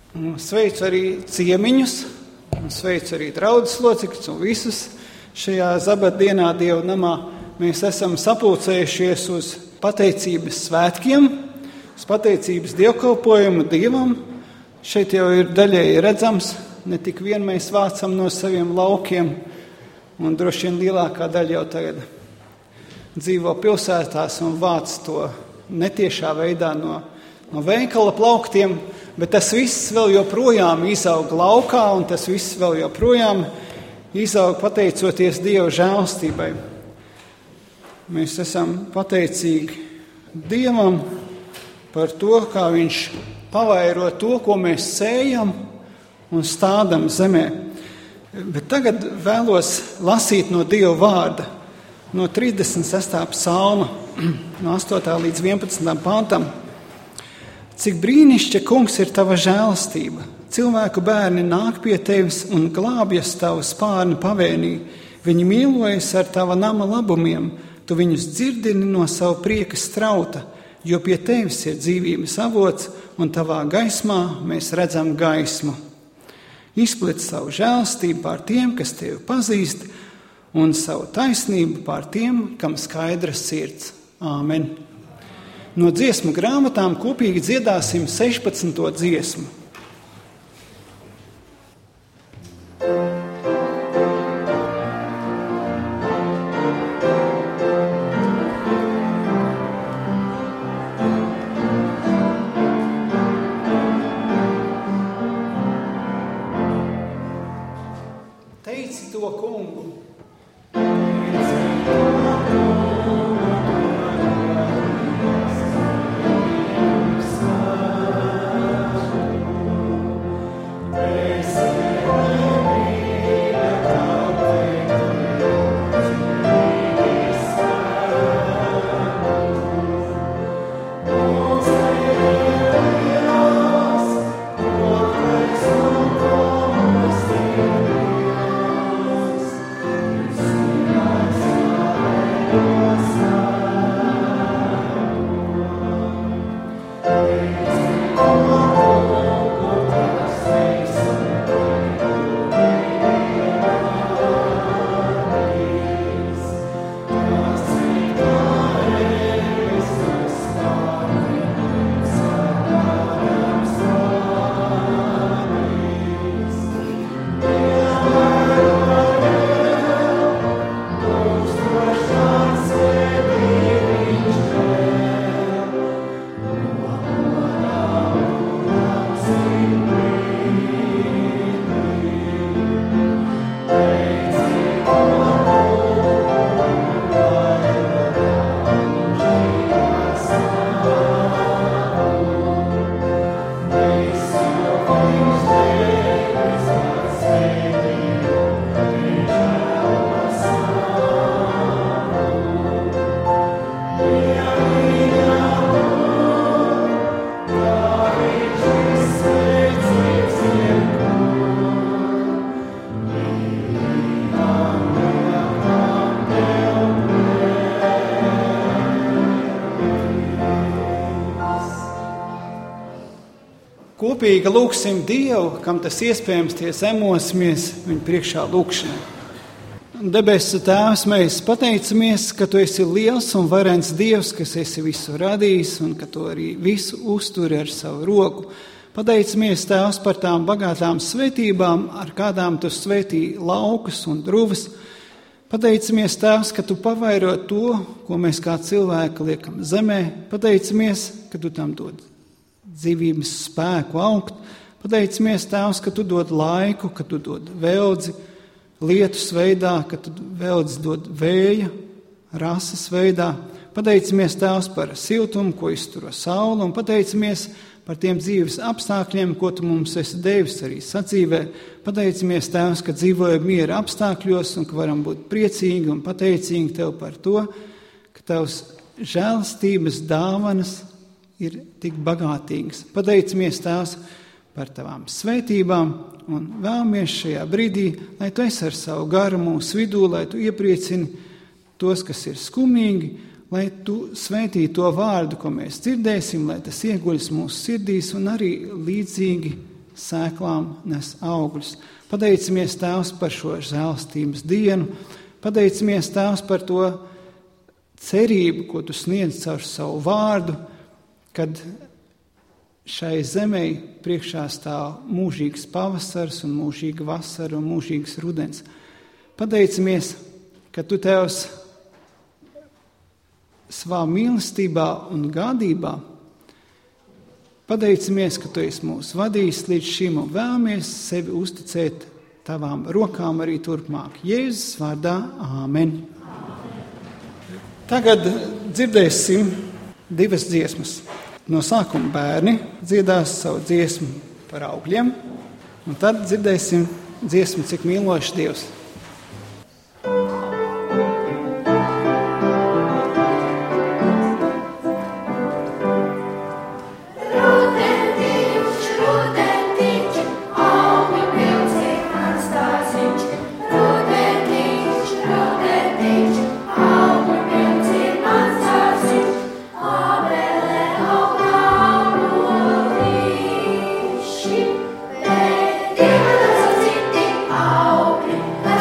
Sveicu arī ciemiņus, sveicu arī draudzes locekļus un visus šajā Zabata Dieva namā. Mēs esam sapulcējušies uz pateicības svētkiem, uz pateicības dievkalpojumu Dievam. Šeit jau ir daļēji redzams, ne tik vien mēs vācam no saviem laukiem, un droši vien lielākā daļa jau tagad dzīvo pilsētās un vāc to netiešā veidā no veikala plauktiem, bet tas viss vēl joprojām izaug laukā, un tas viss vēl joprojām izaug pateicoties Dieva žēlstībai. Mēs esam pateicīgi Dievam par to, kā Viņš pavairo to, ko mēs sējam un stādam zemē. Bet tagad vēlos lasīt no Dieva vārda, no 36. psalma, no 8. līdz 11. pantam. Cik brīnišķa, kungs, ir tava žēlastība. Cilvēku bērni nāk pie tevis un glābjas tavu spārnu pavēnī. Viņi mīlojas ar tava nama labumiem. Tu viņus dzirdini no savu prieka strauta, jo pie tevis ir dzīvības avots, un tavā gaismā mēs redzam gaismu. Izplet savu žēlastību pār tiem, kas tevi pazīst, un savu taisnību pār tiem, kam skaidra sirds. Āmen. No dziesmu grāmatām kopīgi dziedāsim 16. dziesmu. Teici to kungu. Kopīgi lūgsim Dievu, kam tas iespējams, tie zemosimies viņa priekšā lūgšanai. Debesu Tēvs, mēs pateicamies, ka Tu esi liels un varens Dievs, kas esi visu radījis un ka Tu arī visu uzturi ar savu roku. Pateicamies, Tēvs, par tām bagātām svētībām, ar kādām Tu svētīji laukus un druvas. Pateicamies, Tēvs, ka Tu pavairo to, ko mēs kā cilvēki liekam zemē. Pateicamies, ka Tu tam dod dzīvības spēku augt. Pateicamies, Tēvs, ka Tu dod laiku, ka Tu dod veldzi lietus veidā, ka Tu veldzi dod vēja, rases veidā. Pateicamies, Tēvs, par siltumu, ko izturo saule, un pateicamies par tiem dzīves apstākļiem, ko Tu mums esi devis arī sadzīvē. Pateicamies, Tēvs, ka dzīvojam miera apstākļos un ka varam būt priecīgi un pateicīgi Tev par to, ka Tavs žēlastības dāvanas ir tik bagātīgas. Pateicamies, Tēvs, par Tavām svētībām un vēlamies šajā brīdī, lai Tu esi ar savu garu mūsu vidū, lai Tu iepriecini tos, kas ir skumīgi, lai Tu svētī to vārdu, ko mēs dzirdēsim, lai tas ieguļas mūsu sirdīs un arī līdzīgi sēklām nes augļus. Pateicamies, Tēvs, par šo žēlstības dienu. Pateicamies, Tēvs, par to cerību, ko Tu sniedz caur savu vārdu, kad šai zemē priekšā stāv mūžīgs pavasars un mūžīga vasara un mūžīgs rudens. Pateicamies, ka Tu, Tēvs, savā mīlestībā un gādībā pateicamies, ka Tu esi mūs vadījis līdz šim un vēlamies sevi uzticēt Tavām rokām arī turpmāk. Jēzus vārdā, āmen. Tagad dzirdēsim 2 dziesmas. No sākuma bērni dziedās savu dziesmu par augļiem, un tad dzirdēsim dziesmu, cik mīlošs Dievs. Dieva tas citi augļi,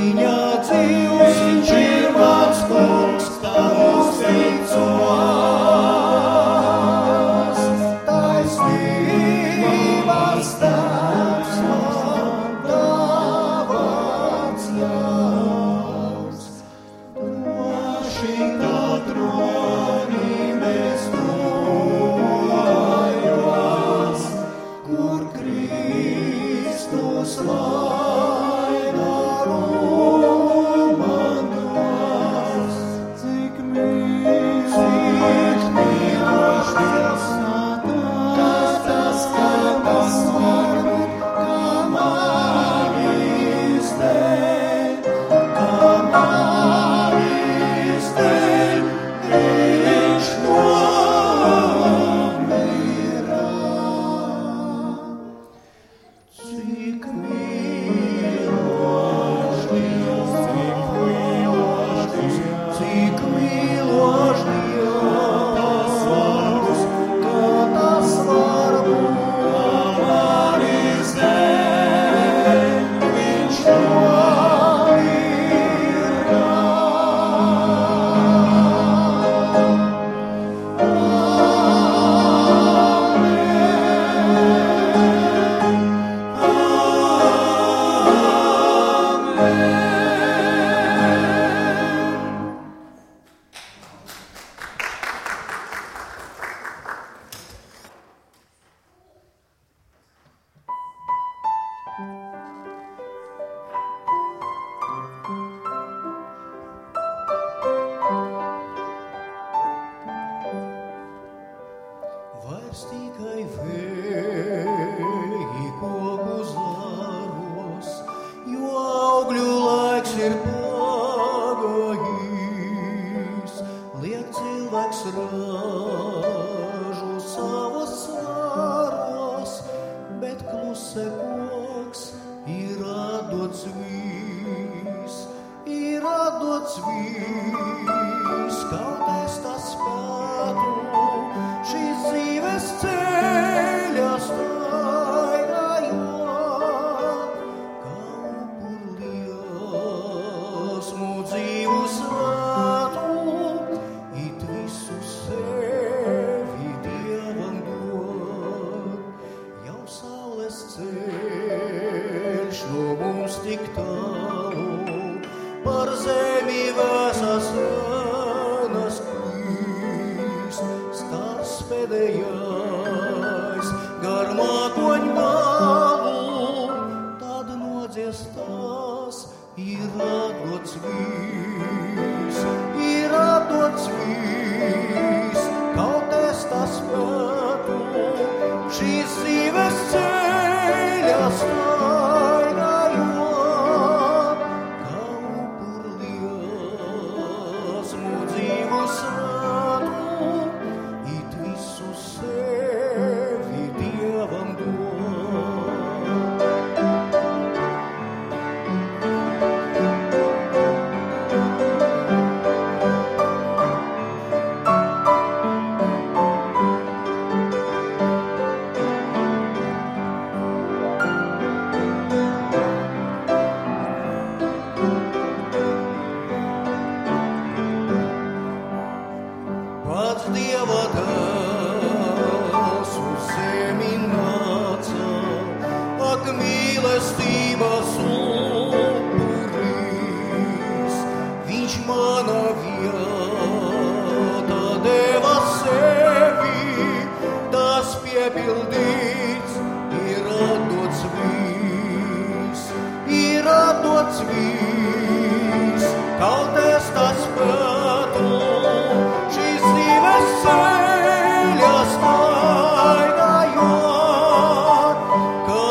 viņa dzīvs, viņš ir mans kungs, tā uzticos. Taisnības tēvs man dāvāts jauns. Droši tā tronī mēs tuvojos, kur Kristus laina romanos. Cik mīlošs Dievs, kā tas var būt, kā manis dēļ, viņš nomira. Cik mīlošs Dievs, cik mīlošs Dievs, kā tas var būt, kā manis dēļ, viņš nomira. Vairs tikai vēji koku zāros, jo augļu laiks ir pagājis. Liek cilvēks ražu savos sāros, bet kluse koks ir atdots vis, kaut es tas spētu. Šīs dzīves ceļa staigājot, kā upurliesmu dzīvu svētu, it visu sevi Dievam dot. Jau saules ceļš no mums tik tālu, par zemi vēsas ēnas klīst, stars pēdējais gar mākoņu malu, tad nodziestās ir atdots vis, kaut es tas spētu, šīs dzīves ceļa staigājot, kā upurliesmu dzīvu svētu, it visu sevi Dievam dot. Pats Dieva dēls uz zemi nāca, ak mīlestības upuris, viņš mana vieta deva sevi, tas piepildīts ir atdots vis, kaut es tas spētu, šīs dzīves ceļa staigājot, kā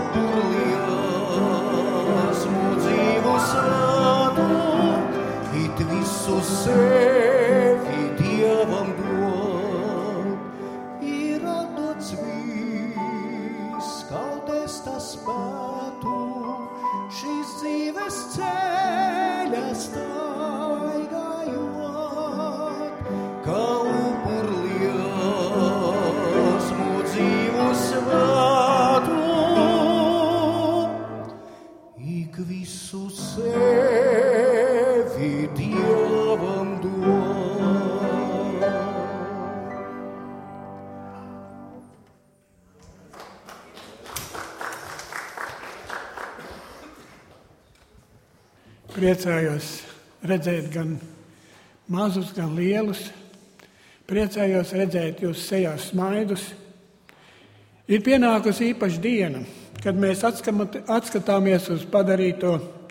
upurliesmu dzīvu svētu, it visu sevi Dievam dot. Ir atdots vis, kaut es tas spētu, šīs dzīves ceļa staigājot, kā upurliesmu dzīvu svētu, ik visu visu sevi Dievam dod. Priecājos redzēt gan mazus, gan lielus. Priecājos redzēt jūsu sejās smaidus. Ir pienākusi īpaša diena, kad mēs atskatāmies uz padarīto.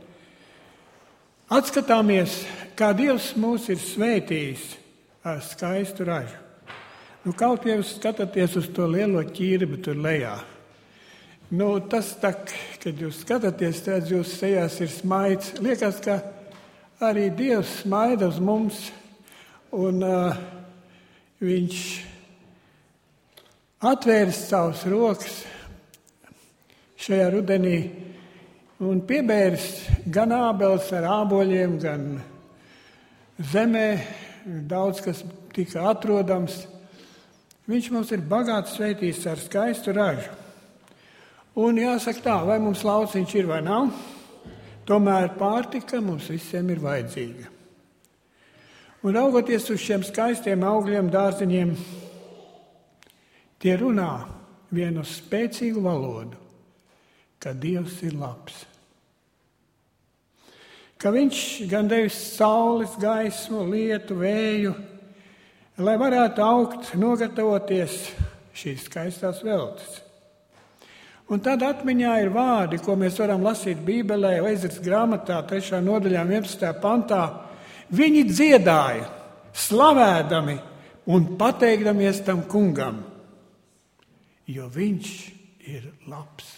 Atskatāmies, kā Dievs mūs ir svētījis ar skaistu ražu. Kaut jau skatāties uz to lielo ķirbi tur lejā. Tas tak, kad jūs skatāties, tad jūsu sejās ir smaids. Liekas, ka arī Dievs smaida uz mums, un viņš atvērs savus rokas šajā rudenī un piebērs gan ābeles ar āboļiem, gan zemē, daudz kas tika atrodams. Viņš mums ir bagāts svētījis ar skaistu ražu. Un jāsaka tā, vai mums lauciņš ir vai nav, tomēr pārtika mums visiem ir vajadzīga. Un raugoties uz šiem skaistiem augļiem, dārziņiem, tie runā vienu spēcīgu valodu, ka Dievs ir labs. Ka viņš gan devis saules, gaismu, lietu, vēju, lai varētu augt, nogatavoties šīs skaistās veltes. Un tad atmiņā ir vārdi, ko mēs varam lasīt Bībelē, Ezras grāmatā, 3. nodaļā, 11. pantā. Viņi dziedāja, slavēdami un pateikdamies tam kungam, jo viņš ir labs.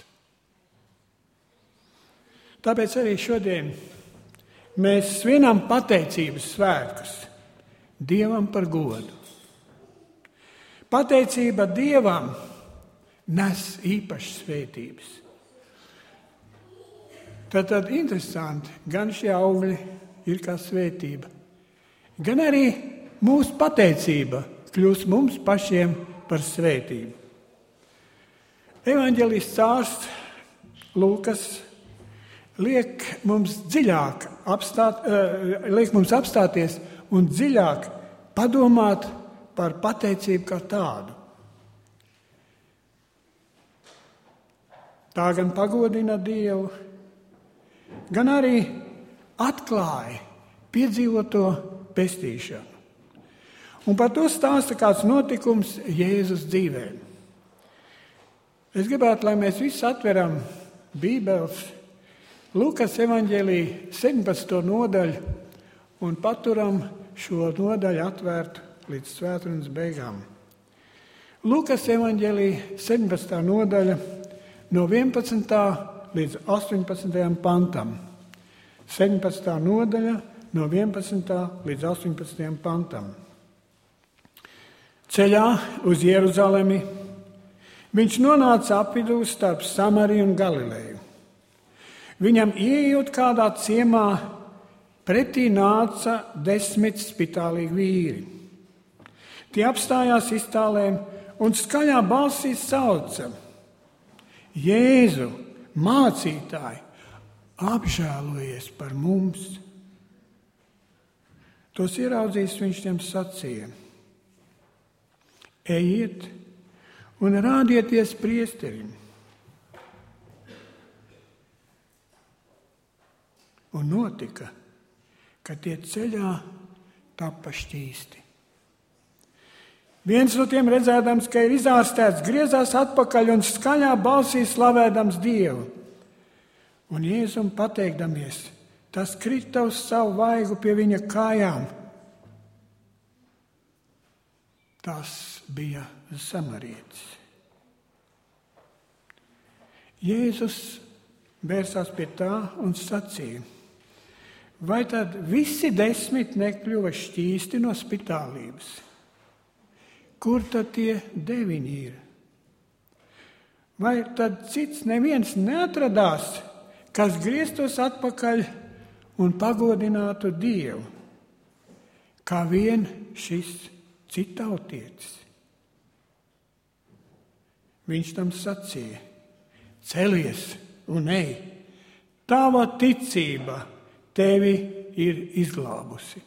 Tāpēc arī šodien mēs svinam pateicības svētkus Dievam par godu. Pateicība Dievam nes īpašas svētības. Tad interesanti, gan šie augļi ir kā svētība, gan arī mūsu pateicība kļūst mums pašiem par svētību. Evanģelists ārsts Lūkas liek mums apstāties un dziļāk padomāt par pateicību kā tādu. Tā gan pagodina Dievu, gan arī atklāja piedzīvoto pestīšanu. Un par to stāsta kāds notikums Jēzus dzīvē. Es gribētu, lai mēs visi atveram Bībeles Lukas evaņģēlija 17. nodaļu un paturam šo nodaļu atvērtu līdz svētdienas beigām. Lukas evaņģēlija 17. nodaļa no 11. līdz 18. pantam. 17. nodaļa no 11. līdz 18. pantam. Ceļā uz Jeruzalemi viņš nonāca apvidū starp Samariju un Galileju. Viņam ieejot kādā ciemā, pretī nāca 10 spitālīgi vīri. Tie apstājās iztālēm un skaļā balsī sauca: Jēzu, mācītāji, apžēlojies par mums! Tos ieraudzījis, viņš tiem sacīja: ejiet un rādieties priesterim. Un notika, ka tie ceļā tapa šķīsti. Viens no tiem redzēdams, ka ir izārstēts, griezās atpakaļ un skaļā balsī slavēdams Dievu. Un Jēzum pateikdamies, tas krita uz savu vaigu pie viņa kājām. Tas bija samarietis. Jēzus vērsās pie tā un sacīja: vai tad visi 10 nekļuva šķīsti no spitālības? Kur tad tie 9 ir? Vai tad cits neviens neatradās, kas grieztos atpakaļ un pagodinātu Dievu, kā vien šis citautietis? Viņš tam sacīja: celies un ej, tava ticība tevi ir izglābusi.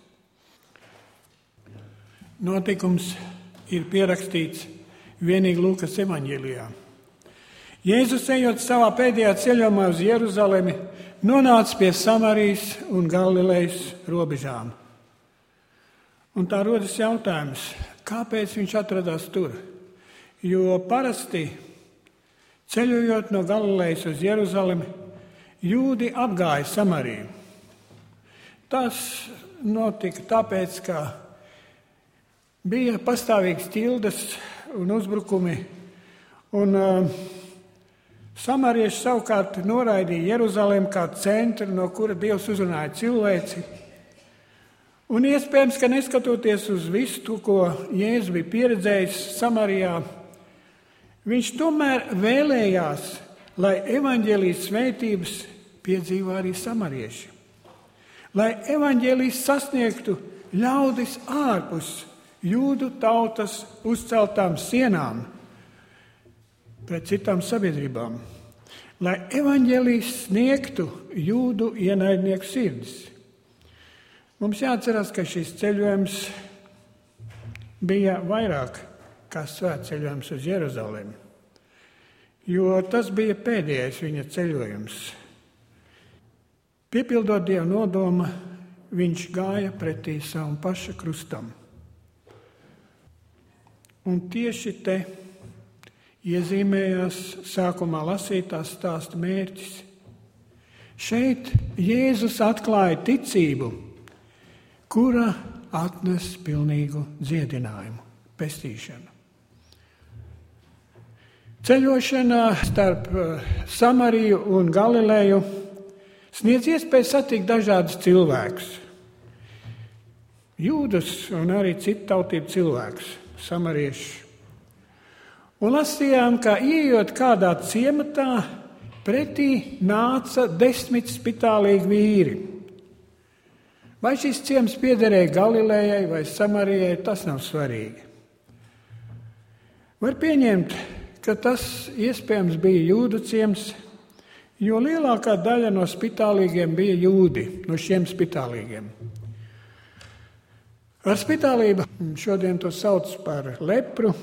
Notikums ir pierakstīts vienīgi Lūkas evaņģēlijā. Jēzus, ejot savā pēdējā ceļojumā uz Jeruzalemi, nonāca pie Samarijas un Galilejas robežām. Un tā rodas jautājums, kāpēc viņš atradās tur? Jo parasti, ceļojot no Galilejas uz Jeruzalemi, jūdi apgāja Samariju. Tas notika tāpēc, ka bija pastāvīgas ķildes un uzbrukumi, un samarieši savukārt noraidīja Jeruzalemi kā centru, no kura Dievs uzrunāja cilvēci. Un iespējams, ka neskatoties uz visu to, ko Jēzus bija pieredzējis Samarijā, viņš tomēr vēlējās, lai evaņģēlijas svētības piedzīvo arī samarieši. Lai evaņģēlijas sasniegtu ļaudis ārpus jūdu tautas uzceltām sienām pret citām sabiedrībām. Lai evaņģēlijas sniegtu jūdu ienaidnieku sirdis. Mums jāatcerās, ka šis ceļojums bija vairāk kā svētceļojums uz Jeruzalemi, jo tas bija pēdējais viņa ceļojums. Piepildot Dieva nodomu, viņš gāja pretī savam paša krustam. Un tieši te iezīmējās sākumā lasītās stāsta mērķis. Šeit Jēzus atklāja ticību, kura atnes pilnīgu dziedinājumu, pestīšanu. Ceļošana starp Samariju un Galileju sniedz iespēju satikt dažādus cilvēkus. Jūdus un arī citu tautību cilvēkus, samarieši. Un lasījām, ka ieejot kādā ciematā, pretī nāca 10 spitālīgi vīri. Vai šis ciems piederēja Galilejai vai Samarijai, tas nav svarīgi. Var pieņemt, ka tas iespējams bija jūdu ciems, jo lielākā daļa no spitālīgiem bija jūdi, no šiem spitālīgiem. Ar spitālību šodien to sauc par lepru,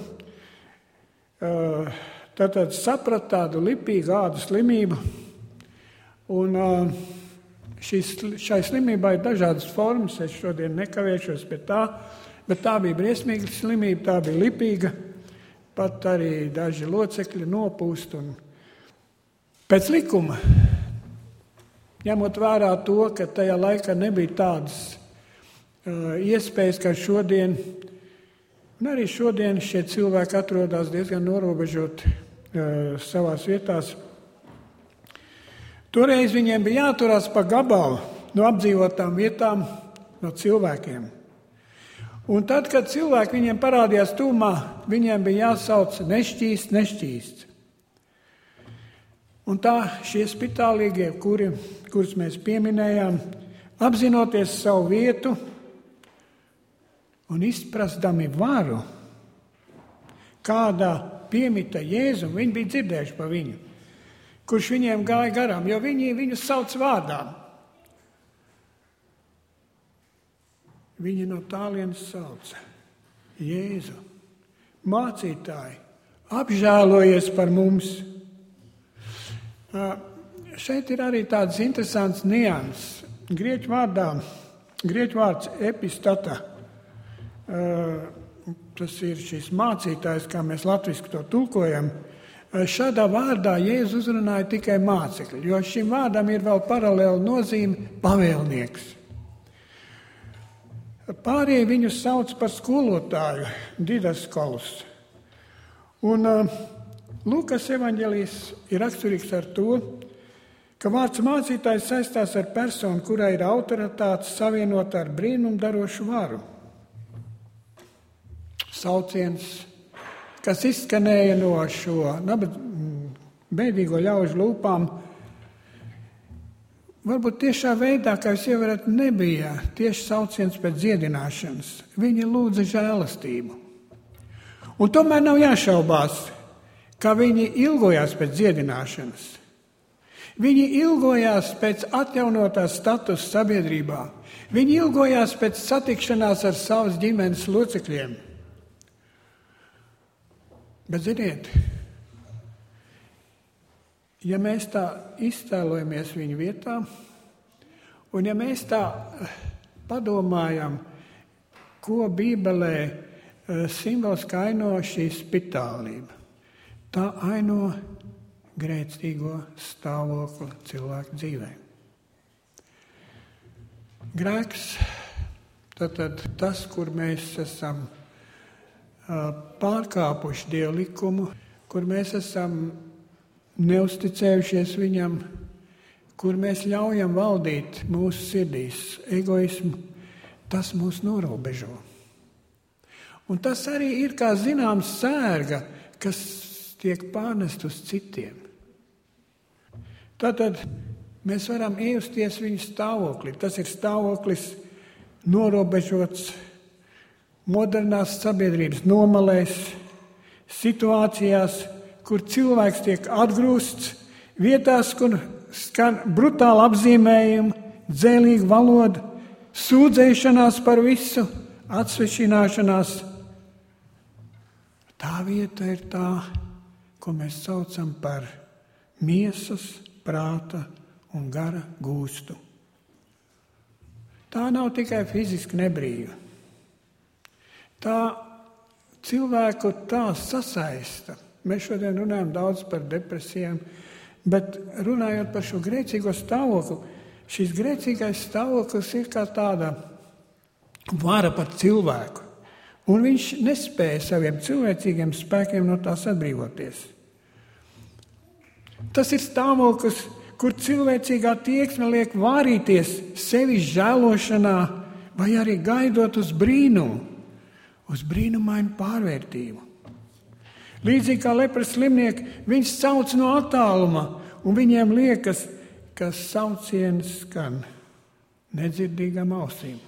tātad saprat tādu lipīgu ādu slimību, un šai slimībai ir dažādas formas, es šodien nekavēšos pie tā, bet tā bija briesmīga slimība, tā bija lipīga, pat arī daži locekļi nopūst. Un pēc likuma, ņemot vērā to, ka tajā laikā nebija tādas iespējas, kā šodien, un arī šodien šie cilvēki atrodas diezgan norobežoti savās vietās. Toreiz viņiem bija jāturās pa gabalu no apdzīvotām vietām, no cilvēkiem. Un tad, kad cilvēki viņiem parādījās tūmā, viņiem bija jāsauc nešķīsts. Un tā šie spitālīgie, kurus mēs pieminējām, apzinoties savu vietu un izprastami varu, kādā piemita Jēzum, viņi bija dzirdējuši pa viņu, kurš viņiem gāja garām, jo viņi viņu sauc vārdā. Viņi no tālienes sauca: Jēzu, mācītāji, apžēlojies par mums. Šeit ir arī tāds interesants nianses. Grieķu vārds epistata, tas ir šis mācītājs, kā mēs latviski to tulkojam. Šādā vārdā Jēzus uzrunāja tikai mācekļi, jo šim vārdam ir vēl paralēla nozīme pavēlnieks. Pārējie viņu sauc par skolotāju, didaskolus. Un Lūkas evaņģēlijs ir raksturīgs ar to, ka vārds mācītājs saistās ar personu, kurai ir autoritāte savienota ar brīnumdarošu varu. Sauciens, kas izskanēja no šo bēdīgo ļaužu lūpām, varbūt tiešā veidā, kā jūs ievarat, nebija tieši sauciens pēc dziedināšanas. Viņi lūdza žēlastību. Un tomēr nav jāšaubās, ka viņi ilgojās pēc dziedināšanas. Viņi ilgojās pēc atjaunotās status sabiedrībā. Viņi ilgojās pēc satikšanās ar savas ģimenes locekļiem. Bet ziniet, ja mēs tā iztēlojamies viņu vietā, un ja mēs tā padomājam, ko Bībelē simboliski aino šī spitālība, tā aino grēcīgo stāvokli cilvēku dzīvē. Grēks, tātad tas, kur mēs esam pārkāpuši Dieva likumu, kur mēs esam neusticējušies viņam, kur mēs ļaujam valdīt mūsu sirdīs egoismu, tas mūs norobežo. Un tas arī ir kā zināms sērga, kas tiek pārnest uz citiem. Tātad mēs varam iejusties viņu stāvoklī. Tas ir stāvoklis norobežots modernās sabiedrības nomalēs, situācijās, kur cilvēks tiek atgrūsts, vietās, kur skan brutāli apzīmējumi, dzēlīga valoda, sūdzēšanās par visu, atsvešināšanās. Tā vieta ir tā, ko mēs saucam par miesas, prāta un gara gūstu. Tā nav tikai fiziski nebrīva. Tā cilvēku tā sasaista. Mēs šodien runājam daudz par depresijām, bet runājot par šo grēcīgo stāvokli, šis grēcīgais stāvoklis ir kā tāda vara par cilvēku. Un viņš nespēja saviem cilvēcīgiem spēkiem no tās atbrīvoties. Tas ir stāvoklis, kur cilvēcīgā tieksme liek vārīties sevis žēlošanā vai arī gaidot uz brīnumu, uz brīnumainu pārvērtību. Līdzīgi kā lepras slimnieki, viņš sauc no attāluma, un viņiem liekas, ka sauciens skan nedzirdīgām ausīm.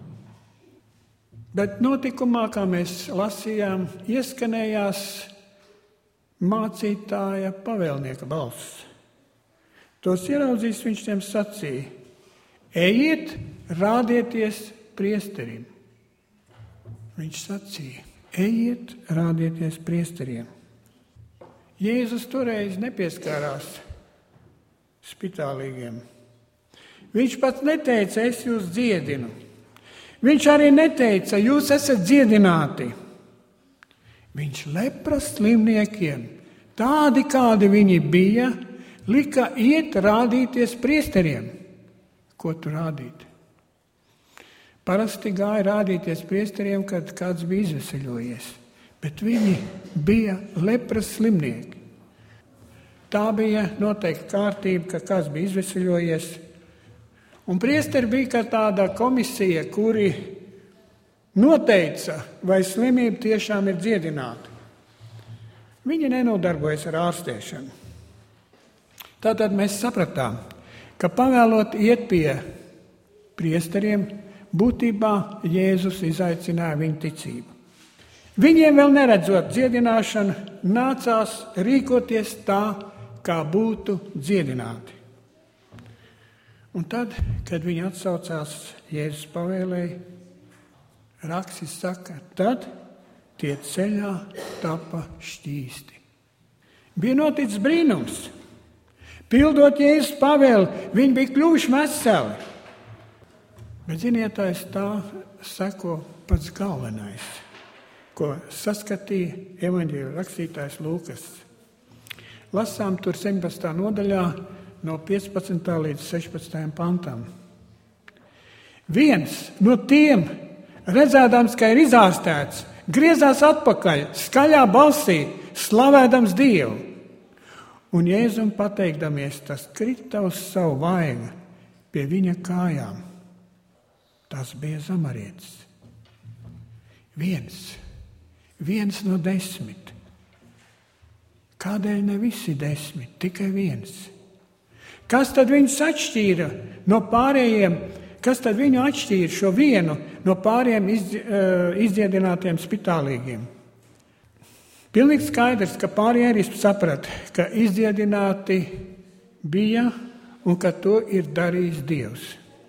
Bet notikumā, kā mēs lasījām, ieskanējās mācītāja pavēlnieka balss. Tos ieraudzīs, viņš tiem sacīja: ejiet, rādieties priesterim. Viņš sacīja: ejiet, rādieties priesteriem. Jēzus toreiz nepieskārās spitālīgiem. Viņš pats neteica: es jūs dziedinu. Viņš arī neteica: jūs esat dziedināti. Viņš lepras slimniekiem, tādi, kādi viņi bija, lika iet rādīties priesteriem. Ko tu rādīt? Parasti gāja rādīties priesteriem, kad kāds bija izveseļojies, bet viņi bija lepras slimnieki. Tā bija noteikti kārtība, ka kāds bija izveseļojies. Un priesteri bija kā tāda komisija, kuri noteica, vai slimība tiešām ir dziedināta. Viņi nenodarbojas ar ārstēšanu. Tātad mēs sapratām, ka pavēlot iet pie priesteriem, būtībā Jēzus izaicināja viņu ticību. Viņiem vēl neredzot dziedināšanu, nācās rīkoties tā, kā būtu dziedināti. Un tad, kad viņi atsaucās Jēzus pavēlēji, raksts saka, tad tie ceļā tapa šķīsti. Bija noticis brīnums. Pildot Jēzus pavēli, viņi bija kļuvuši veseli. Bet zinietājs tā seko pats galvenais, ko saskatīja evaņģēļa rakstītājs Lūkas. Lasām tur 17. nodaļā no 15. līdz 16. pantam. Viens no tiem, redzēdams, ka ir izārstēts, griezās atpakaļ, skaļā balsī, slavēdams Dievu. Un Jēzum pateikdamies, tas krita uz savu vaigu pie viņa kājām. Tas bija zamarietis. Viens no 10. Kādēļ ne visi 10, tikai viens? Kas tad viņus atšķīra no pārējiem? Kas tad viņu atšķīra šo vienu no pārējiem izdziedinātiem spitālīgiem? Pilnīgi skaidrs, ka pārējie arī saprata, ka izdziedināti bija un ka to ir darījis Dievs.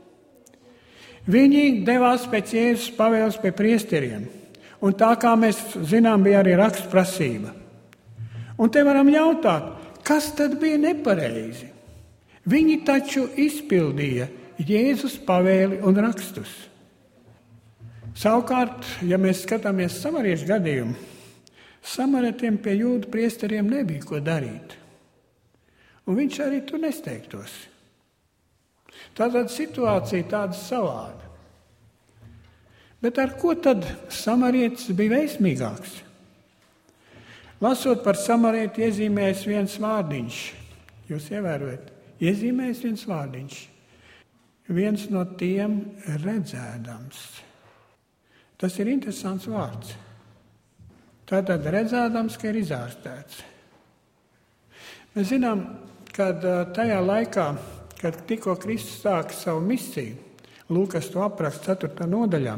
Viņi devās pēc Jēzus pavēles pie priesteriem, un tā kā mēs zinām, bija arī rakstprasība. Un te varam jautāt, kas tad bija nepareizi? Viņi taču izpildīja Jēzus pavēli un rakstus. Savukārt, ja mēs skatāmies samariešu gadījumu, samaritiem pie jūdu priesteriem nebija ko darīt. Un viņš arī tur nesteigtos. Tātad situācija tāda savāda. Bet ar ko tad samarietis bija veiksmīgāks? Lasot par samarieti iezīmējas viens vārdiņš. Jūs ievērojat, iezīmējas viens vārdiņš. Viens no tiem redzēdams. Tas ir interesants vārds. Tātad redzēdams, ka ir izārstēts. Mēs zinām, ka tajā laikā, kad tikko Kristus sāka savu misiju, Lūkas to apraksta 4. nodaļā,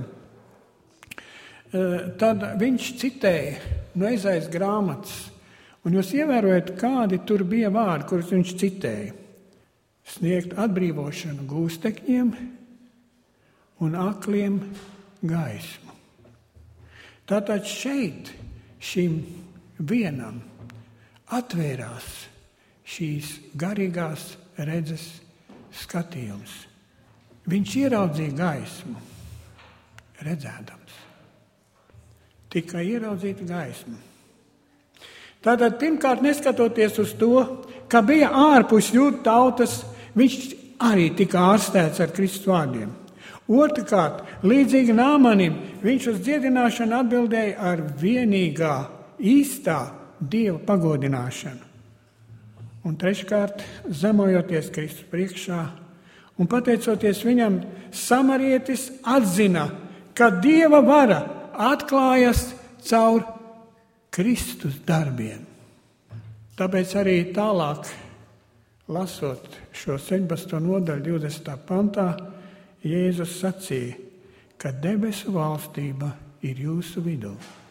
tad viņš citēja no Ezaijas grāmatas. Un jūs ievērojat, kādi tur bija vārdi, kurus viņš citēja. Sniegt atbrīvošanu gūstekņiem un akliem gaismu. Tātad šeit šim vienam atvērās šīs garīgās redzes skatījums. Viņš ieraudzīja gaismu, redzēdams. Tikai ieraudzīt gaismu. Tātad pirmkārt, neskatoties uz to, ka bija ārpus jūdu tautas, viņš arī tika ārstēts ar Kristus vārdiem. Otrkārt, līdzīgi Nāmanim, viņš uz dziedināšanu atbildēja ar vienīgā, īstā Dieva pagodināšanu. Un treškārt, zemojoties Kristus priekšā un pateicoties viņam, samarietis atzina, ka Dieva vara atklājas caur Kristus darbiem. Tāpēc arī tālāk, lasot šo 17. nodaļu 20. pantā, Jēzus sacīja, ka debesu valstība ir jūsu vidū.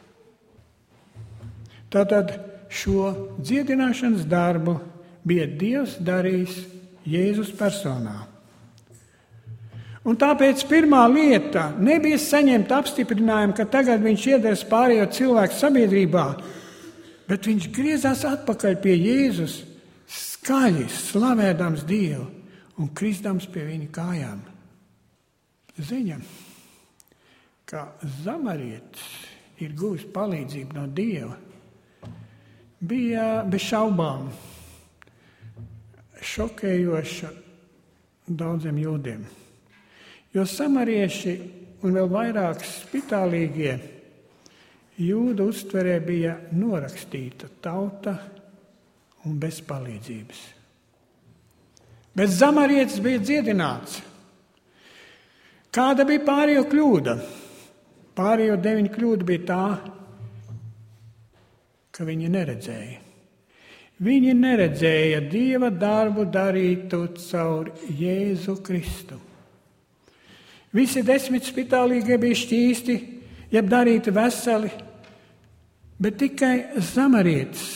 Tātad šo dziedināšanas darbu bija Dievs darījis Jēzus personā. Un tāpēc pirmā lieta nebija saņemt apstiprinājumu, ka tagad viņš iedars pārējo cilvēku sabiedrībā, bet viņš griezās atpakaļ pie Jēzus, skaļi slavēdams Dievu un kristams pie viņa kājām. Ziņa, ka samarietis ir guvis palīdzību no Dieva, bija bez šaubām šokējoša daudziem jūdiem. Jo samarieši un vēl vairāk spitālīgie jūdu uztverē bija norakstīta tauta un bez palīdzības. Bet samarietis bija dziedināts. Kāda bija pārējo kļūda? Pārējo 9 kļūda bija tā, ka viņi neredzēja. Viņi neredzēja Dieva darbu darītu caur Jēzu Kristu. Visi 10 spitālīgie bija šķīsti, jeb darīti veseli, bet tikai samarietis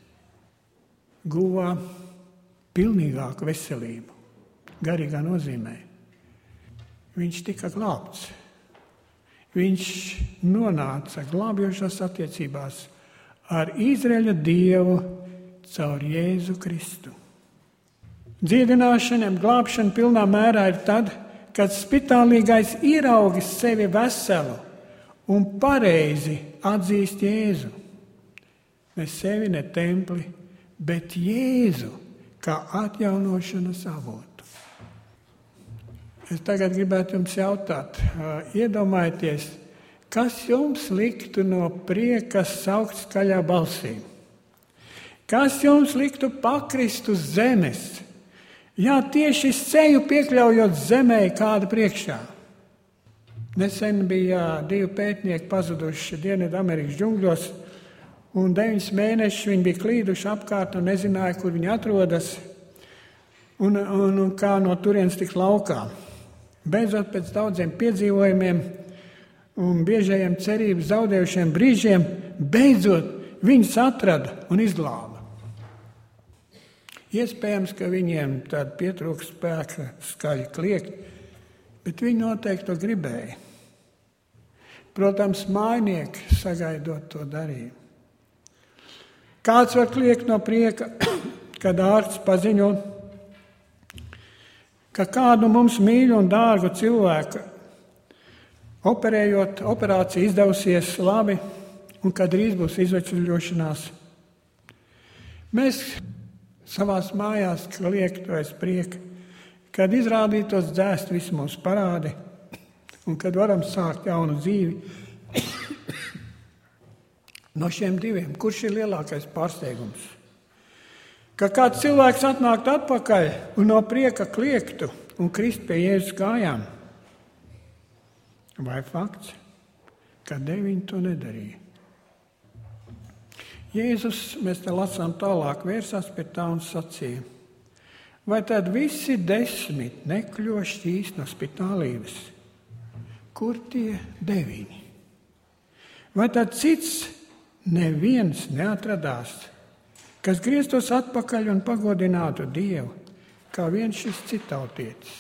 guva pilnīgāku veselību, garīgā nozīmē. Viņš tika glābts. Viņš nonāca glābjošās attiecībās ar Izraēļa Dievu caur Jēzu Kristu. Dziedināšana, glābšana pilnā mērā ir tad, kad spitālīgais ieraugis sevi veselu un pareizi atzīst Jēzu. Ne sevi, ne templi, bet Jēzu kā atjaunošanas avotu. Es tagad gribētu jums jautāt, iedomājieties, kas jums liktu no prieka saukt skaļā balsī? Kas jums liktu pakrist uz zemes? Jā, tieši seju piekļaujot zemē kāda priekšā. Nesen bija 2 pētnieki pazuduši Dienvidamerikas džungļos, un 9 mēnešus viņi bija klīduši apkārt un nezināja, kur viņi atrodas, un kā no turienes tikt laukā. Beidzot, pēc daudziem piedzīvojumiem un biežajiem cerības zaudējušiem brīžiem, beidzot viņus atrada un izglāba. Iespējams, ka viņiem tāda pietrūks spēka skaļi kliegt, bet viņi noteikti to gribēja. Protams, mājnieki sagaidot to darīja. Kāds var kliegt no prieka, kad ārsts paziņo, ka kādu mums mīļu un dārgu cilvēku operācija izdevusies labi un kad drīz būs izveļošanās. Mēs savās mājās kliegtu aiz prieka, kad izrādītos dzēst visu mūsu parādi un kad varam sākt jaunu dzīvi. No šiem diviem, kurš ir lielākais pārsteigums? Ka kāds cilvēks atnāktu atpakaļ un no prieka kliegtu un krist pie Jēzus kājām? Vai fakts, ka 9 to nedarīja? Jēzus, mēs te lasām tālāk, vērsās pie tā un sacīja: vai tad visi 10 nekļuva šķīst no spitālības? Kur tie 9? Vai tad cits neviens neatradās, kas grieztos atpakaļ un pagodinātu Dievu, kā viens šis citautietis?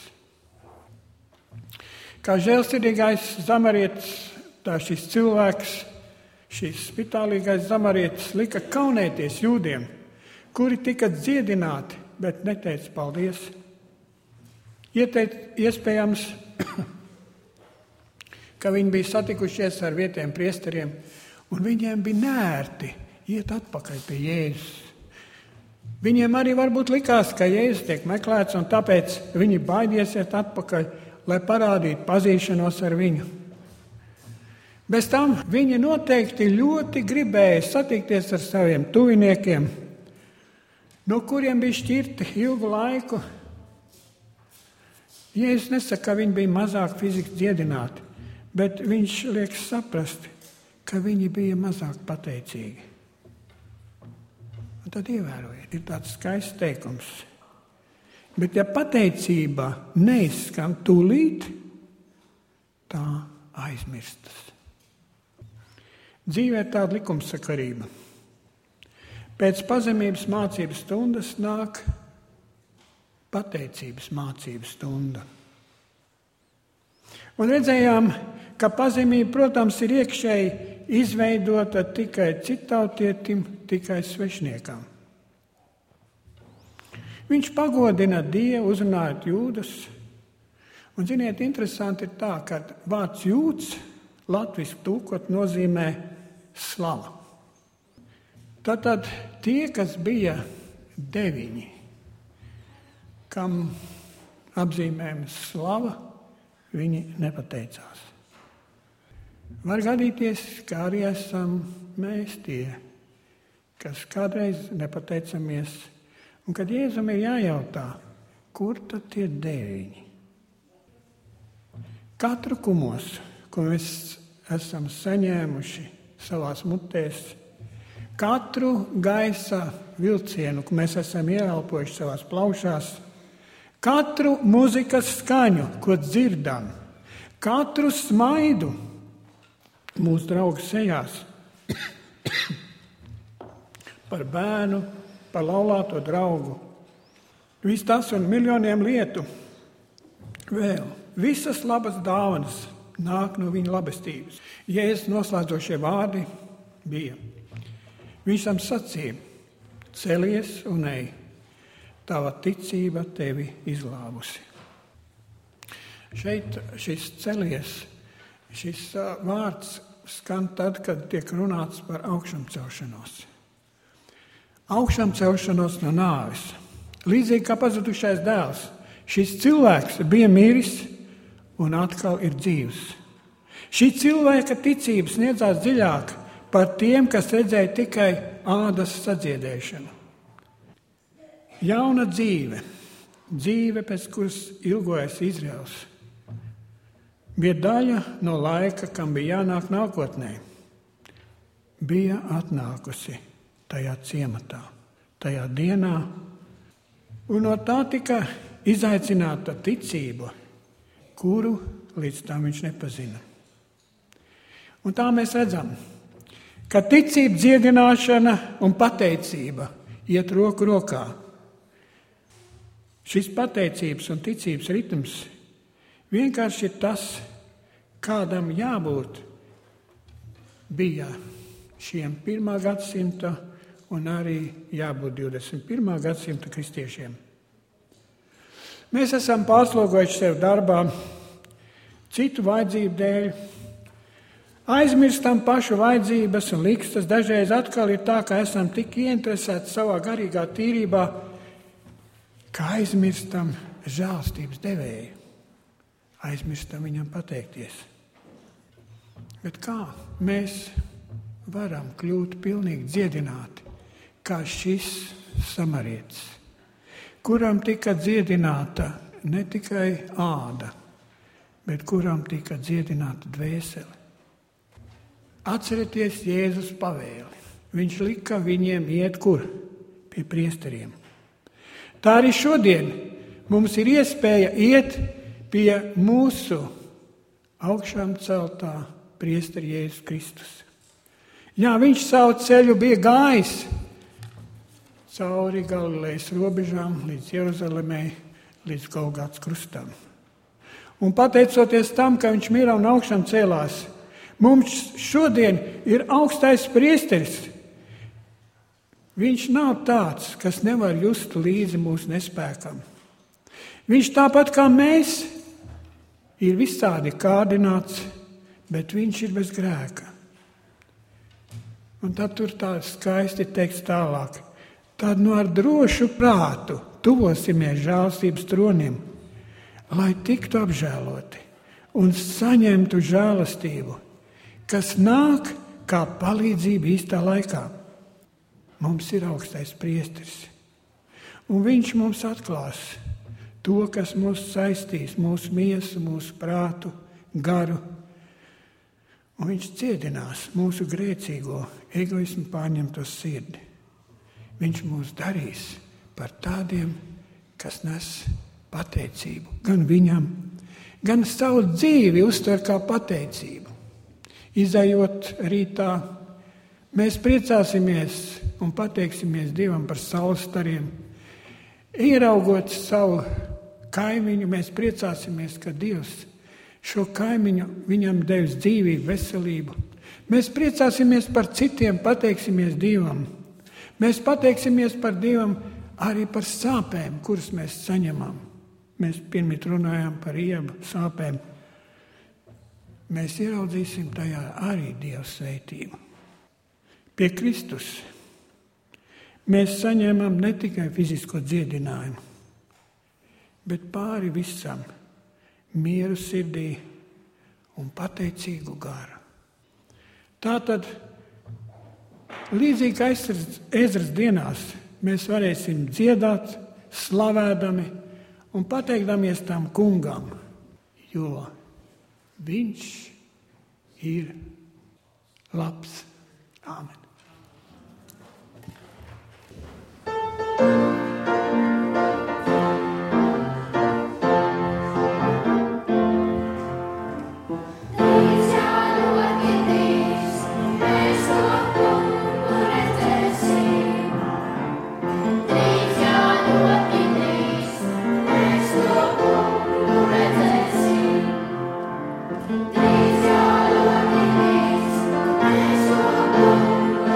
Kā žēlsirdīgais zamarietis, tā šis cilvēks, šis spitālīgais zamarietis lika kaunēties jūdiem, kuri tika dziedināti, bet neteica paldies. Iespējams, ka viņi bija satikušies ar vietējiem priesteriem, un viņiem bija nērti iet atpakaļ pie Jēzus. Viņiem arī varbūt likās, ka Jēzus tiek meklēts, un tāpēc viņi baidies iet atpakaļ, lai parādītu pazīšanos ar viņu. Bez tam viņi noteikti ļoti gribēja satikties ar saviem tuviniekiem, no kuriem bija šķirti ilgu laiku. Jēzus nesaka, ka viņi bija mazāk fiziski dziedināti, bet viņš liek saprast, ka viņi bija mazāk pateicīgi. Un tad ievērojiet, ir tāds skaists teikums. Bet ja pateicība neizskan tūlīt, tā aizmirstas. Dzīvē ir tāda likumsakarība. Pēc pazemības mācības stundas nāk pateicības mācības stunda. Un redzējām, ka pazemība, protams, ir iekšēji izveidota tikai citautietim, tikai svešniekam. Viņš pagodina Dievu, uzrunājot jūdus. Un, ziniet, interesanti ir tā, ka vārds jūds latviski tūkot nozīmē slava. Tātad tie, kas bija 9, kam apzīmējums slava, viņi nepateicās. Var gadīties, kā arī esam mēs tie, kas kādreiz nepateicamies, un kad Jēzum ir jājautā, kur tad tie 9? Katru kumosu, ko mēs esam saņēmuši savās mutēs, katru gaisa vilcienu, ko mēs esam ieelpojuši savās plaušās, katru muzikas skaņu, ko dzirdam, katru smaidu mūsu draugu sejās, par bērnu, par laulāto draugu, viss tas un miljoniem lietu vēl. Visas labas dāvanas nāk no viņa labestības. Jēzus noslēdzošie vārdi bija. Viņš tam sacīja: celies un ej, tava ticība tevi izglābusi. Šeit šis celies, šis vārds skan tad, kad tiek runāts par augšamcelšanos. Augšamcelšanos no nāves. Līdzīgi kā pazudušais dēls, šis cilvēks bija miris un atkal ir dzīvs. Šī cilvēka ticība sniedzās dziļāk par tiem, kas redzēja tikai ādas sadziedēšanu. Jauna dzīve, dzīve, pēc kuras ilgojas Izraels, bija daļa no laika, kam bija jānāk nākotnē. Bija atnākusi tajā ciematā, tajā dienā, un no tā tika izaicināta ticība, kuru līdz tam viņš nepazina. Un tā mēs redzam, ka ticība, dziedināšana un pateicība iet roku rokā. Šis pateicības un ticības ritms vienkārši ir tas, kādam jābūt bija šiem 1. gadsimta un arī jābūt 21. gadsimta kristiešiem. Mēs esam pārslogojuši sev darbā citu vajadzību dēļ, aizmirstam pašu vajadzības un likstas. Dažreiz atkal ir tā, ka esam tik ieinteresēti savā garīgā tīrībā, ka aizmirstam žēlstības devēju. Aizmirstam viņam pateikties. Bet kā mēs varam kļūt pilnīgi dziedināti, kā šis samarietis, kuram tika dziedināta ne tikai āda, bet kuram tika dziedināta dvēsele? Atcerieties Jēzus pavēli. Viņš lika viņiem iet kur? Pie priesteriem. Tā arī šodien mums ir iespēja iet pie mūsu augšām celtā priestera Jēzus Kristus. Jā, viņš savu ceļu bija gājis cauri Galilejas robežām līdz Jeruzalemei, līdz Golgātas krustam. Un pateicoties tam, ka viņš mira un augšām cēlās, mums šodien ir augstais priesteris. Viņš nav tāds, kas nevar just līdzi mūsu nespēkam. Viņš tāpat kā mēs ir visādi kārdināts, bet viņš ir bez grēka. Un tad tur tā skaisti teiks tālāk. Tad ar drošu prātu tuvosimies žēlstības troniem, lai tiktu apžēloti un saņemtu žēlastību, kas nāk kā palīdzība īstā laikā. Mums ir augstais priesteris, un viņš mums atklās to, kas mūs saistīs, mūsu miesu, mūsu prātu, garu. Un viņš dziedinās mūsu grēcīgo, egoismu pārņemto sirdi. Viņš mūs darīs par tādiem, kas nes pateicību. Gan viņam, gan savu dzīvi uztver kā pateicību. Izejot rītā, mēs priecāsimies un pateiksimies Dievam par saules stariem. Ieraugot savu kaimiņu, mēs priecāsimies, ka Dievs šo kaimiņu viņam devis dzīvību, veselību. Mēs priecāsimies par citiem, pateiksimies Dievam. Mēs pateiksimies par Dievam arī par sāpēm, kuras mēs saņemam. Mēs pirmīt runājām par iebu sāpēm. Mēs ieraudzīsim tajā arī Dieva sveitību. Pie Kristus mēs saņēmām ne tikai fizisko dziedinājumu, bet pāri visam mieru sirdī un pateicīgu garu. Tātad, līdzīgi kā Ezras dienās, mēs varēsim dziedāt, slavēdami un pateikdamies tam kungam, jo viņš ir labs. Āmen. Drīz jālotinīs, mēs to kungu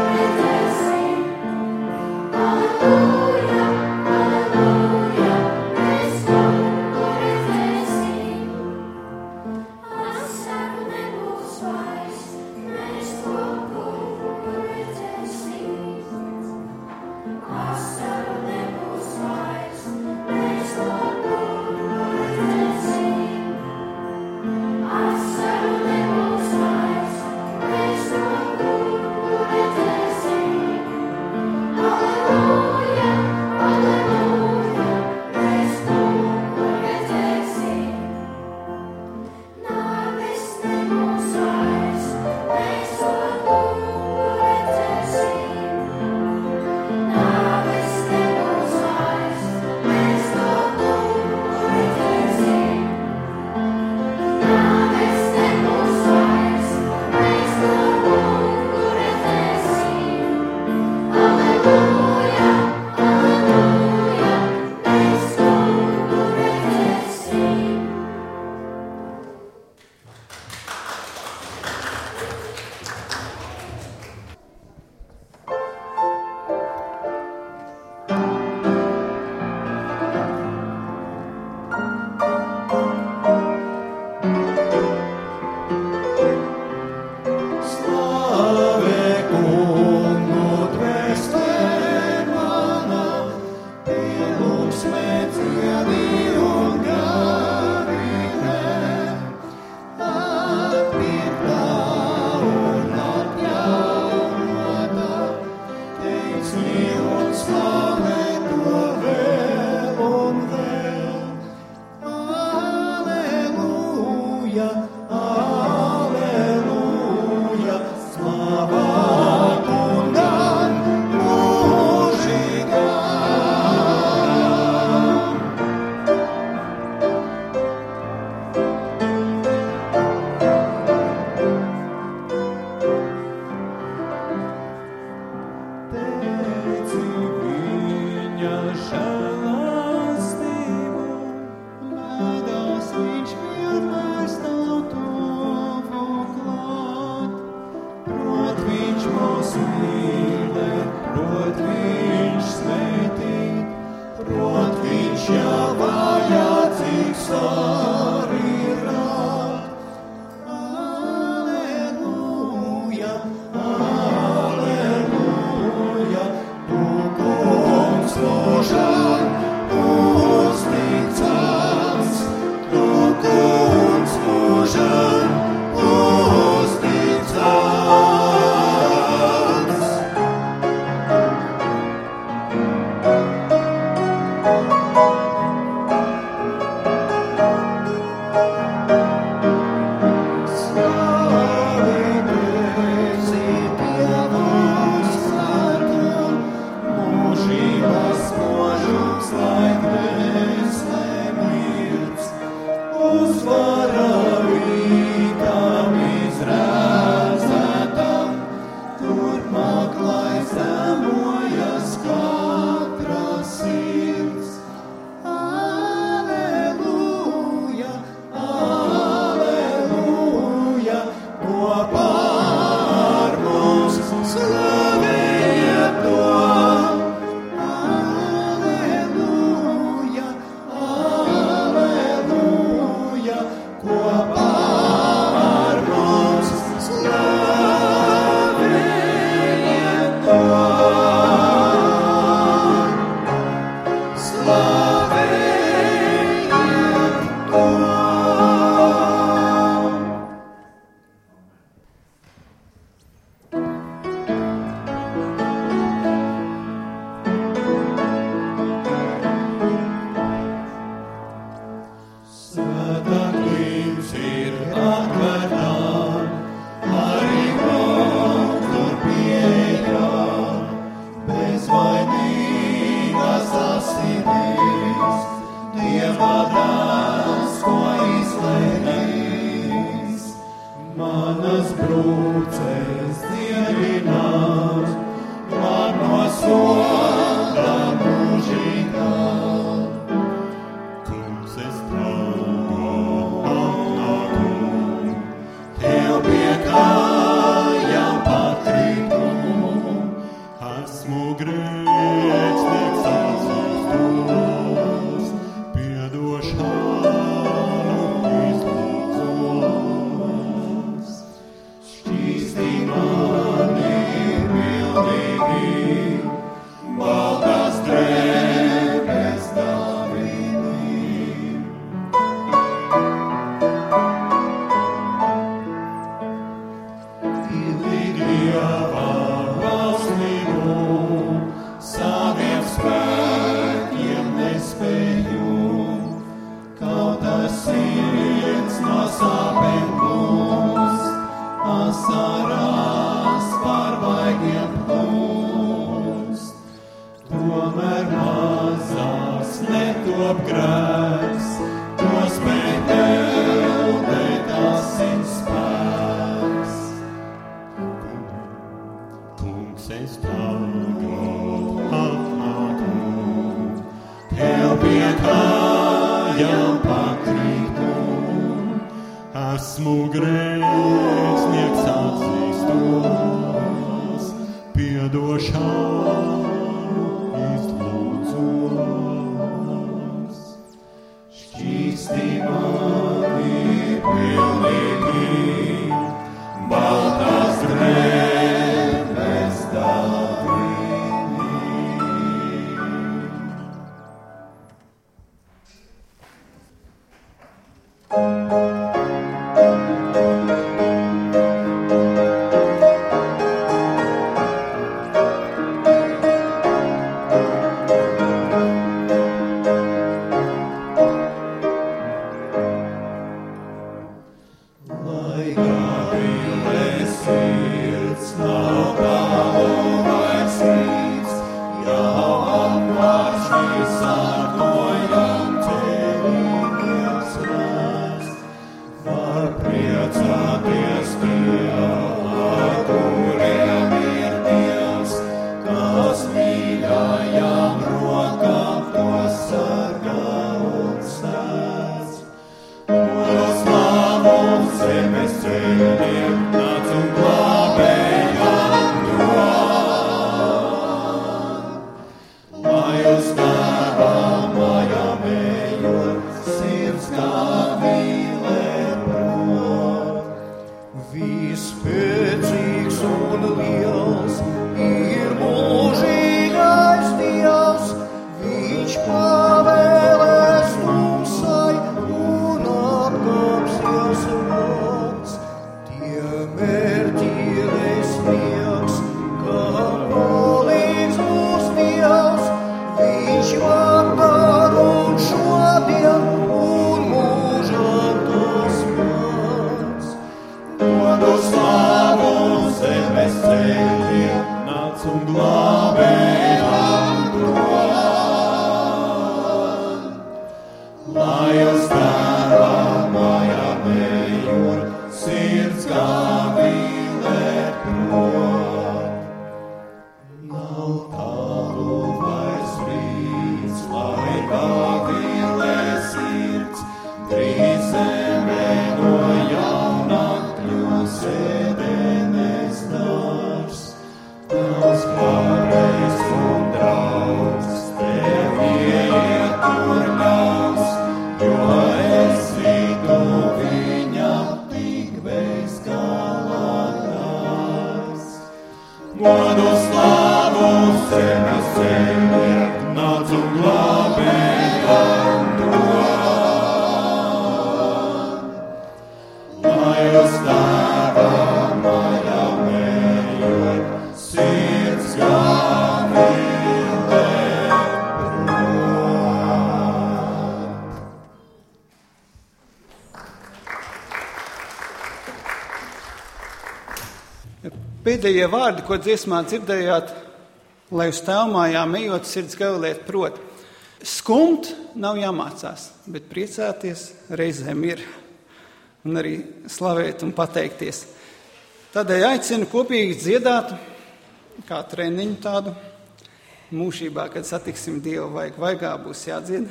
Pēdējie vārdi, ko dziesmā dzirdējāt, lai uz tēvmājām ejot sirds gavilēt prot. Skumt nav jāmācās, bet priecāties reizēm ir. Un arī slavēt un pateikties. Tādēļ aicinu kopīgi dziedāt, kā treniņu tādu. Mūžībā, kad satiksim Dievu vaigā, būs jādzied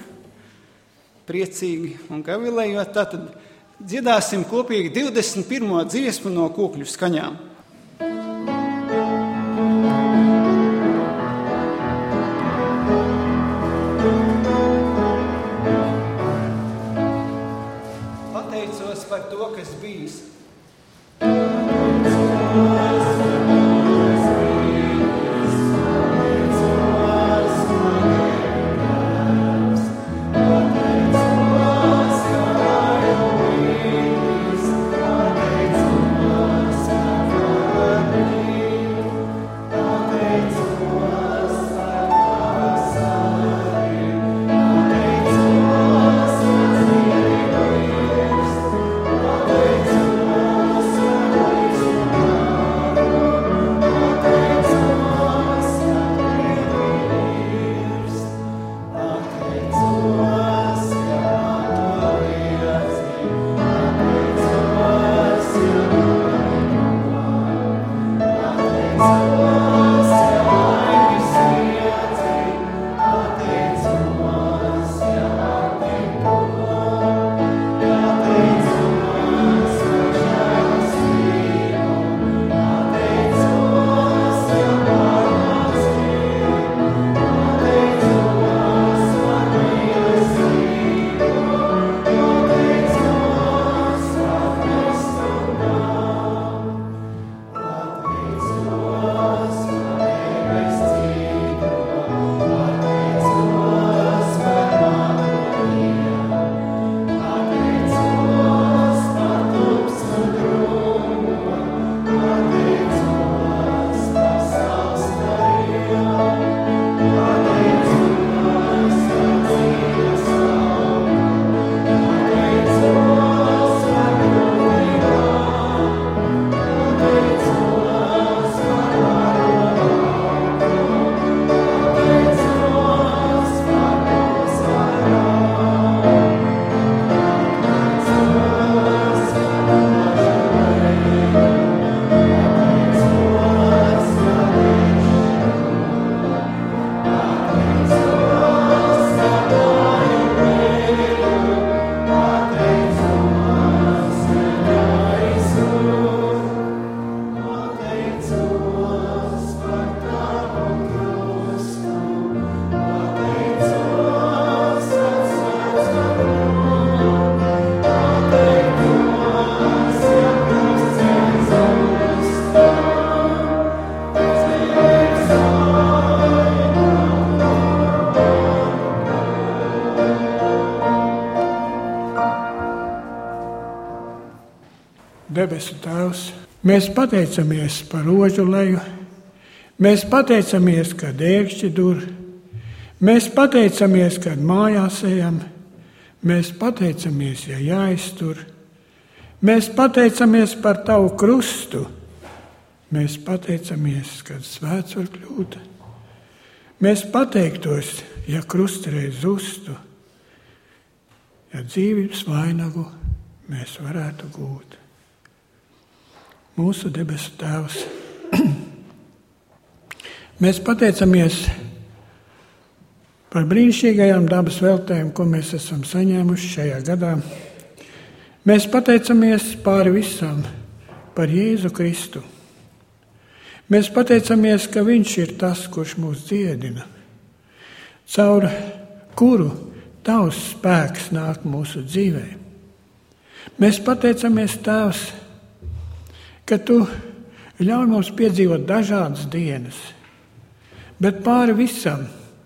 priecīgi un gavilējot. Tātad dziedāsim kopīgi 21. dziesmu no kūkļu skaņām. Pateicos par to, kas bijis. Pateicos Debesu Tēvs, mēs pateicamies par rožu leju, mēs pateicamies, kad ērkšķi dur, mēs pateicamies, kad mājās ejam, mēs pateicamies, ja jāiztur, mēs pateicamies par tavu krustu, mēs pateicamies, kad svēts var kļūt, mēs pateiktos, ja krustreiz zustu, ja dzīvības vainagu mēs varētu gūt. Mūsu debesu Tēvs, mēs pateicamies par brīnišķīgajām dabas veltēm, ko mēs esam saņēmuši šajā gadā. Mēs pateicamies pāri visam par Jēzu Kristu. Mēs pateicamies, ka Viņš ir tas, kurš mūs dziedina, caur kuru Tavs spēks nāk mūsu dzīvē. Mēs pateicamies, Tēvs, ka Tu ļauj mums piedzīvot dažādas dienas, bet pāri visam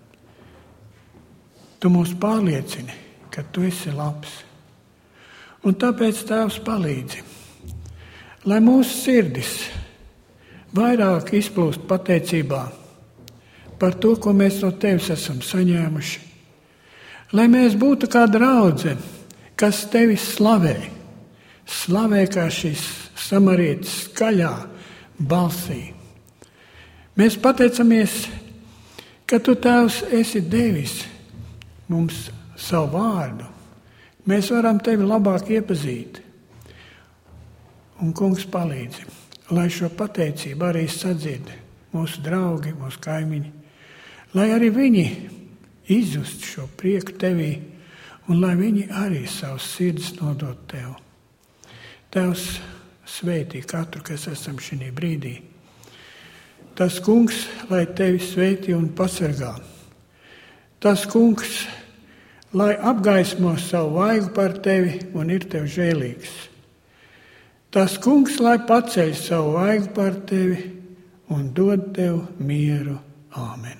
Tu mūs pārliecini, ka Tu esi labs. Un tāpēc, Tēvs, palīdzi, lai mūsu sirdis vairāk izplūst pateicībā par to, ko mēs no Tevis esam saņēmuši. Lai mēs būtu kā draudze, kas Tevi slavē kā šis samarietis skaļā balsī. Mēs pateicamies, ka Tu, Tēvs, esi devis mums savu vārdu. Mēs varam Tevi labāk iepazīt. Un, Kungs, palīdzi, lai šo pateicību arī sadzird mūsu draugi, mūsu kaimiņi, lai arī viņi izjust šo prieku Tevī un lai viņi arī savus sirdis nodot Tev. Tēvs, svētī katru, kas esam šī brīdī. Tas Kungs, lai Tevi svētī un pasargā. Tas Kungs, lai apgaismo savu vaigu par Tevi un ir Tev žēlīgs. Tas Kungs, lai paceļ savu vaigu par Tevi un dod Tev mieru. Āmen.